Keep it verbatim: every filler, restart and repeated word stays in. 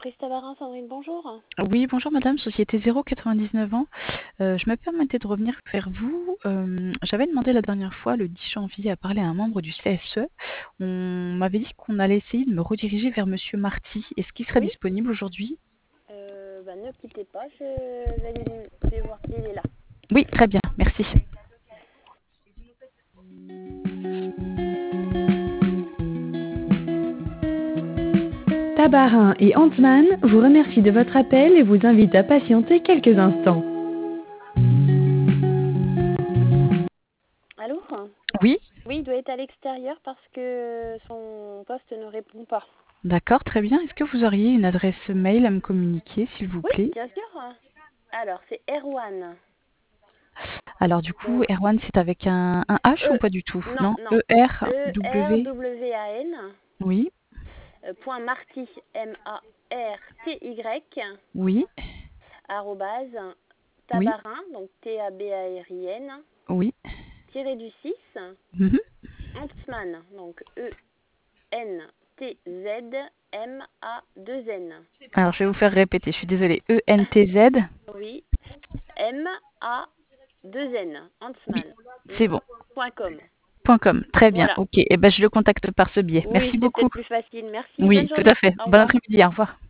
Entreprise Tabarin, Sandrine, bonjour. Oui, bonjour madame, société zéro quatre-vingt-dix-neuf ans. Euh, je me permettais de revenir vers vous. Euh, j'avais demandé la dernière fois, le dix janvier, à parler à un membre du C S E. On m'avait dit qu'on allait essayer de me rediriger vers monsieur Marty. Est-ce qu'il serait Oui, disponible aujourd'hui? euh, bah, ne quittez pas, je vais, lui- je vais voir s'il est là. Oui, très bien, merci. Tabarin et Antman vous remercient de votre appel et vous invitent à patienter quelques instants. Allô? Oui, Oui, il doit être à l'extérieur parce que son poste ne répond pas. d'accord, très bien. Est-ce que vous auriez une adresse mail à me communiquer, s'il vous Oui, plaît? bien sûr. Alors, c'est Erwan. Alors du coup, Donc, Erwan, c'est avec un, un H ou E, pas du tout? non, Non, non, E-R-W. E-R-W-A-N, Oui, euh, point Marty, M-A-R-T-Y, oui, arrobase, oui, tabarin, donc T-A-B-A-R-I-N, oui. tiré du six, Mhm. Huntsman, donc E-N-T-Z-M-A-deux-N. Alors je vais vous faire répéter, je suis désolée. E-N-T-Z. Oui, M-A-deux-N, Oui, Huntsman, c'est bon. point com. Point .com. Très bien. Voilà. Ok. Et ben, je le contacte par ce biais. Oui, Merci c'est beaucoup. peut-être plus facile. Merci, bonne Oui, tout journée. à fait. Au Bon revoir. après-midi. Au revoir.